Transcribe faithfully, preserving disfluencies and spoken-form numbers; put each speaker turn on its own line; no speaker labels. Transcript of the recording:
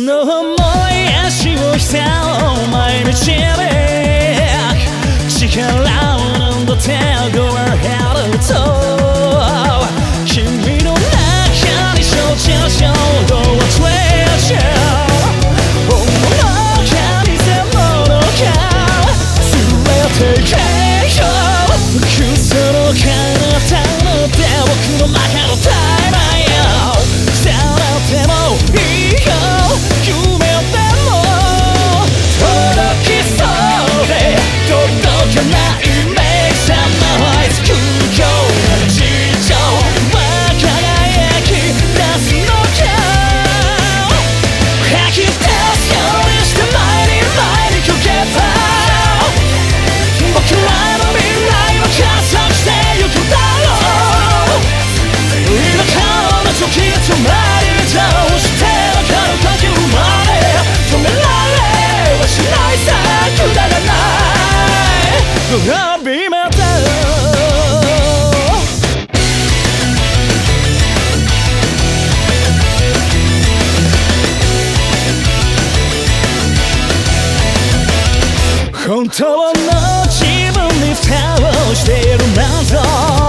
の思い足をしたを毎日で力を飲んだ手をごわれると君の中に生じる衝動はトレジャー本物か偽物か全て消えよう嘘の彼方の手僕の中のタイマーよさらってもいいよ夢でも届きそうで届かないメイクさまはいつくような事情は輝き出すのか吐き出すようにして前に前にかけた僕らの未来は加速してゆくだろう今からの時止まり倒してわかる時生まれ止められはしないさくだらないグラビメだ本当の自分に蓋をしているなんぞ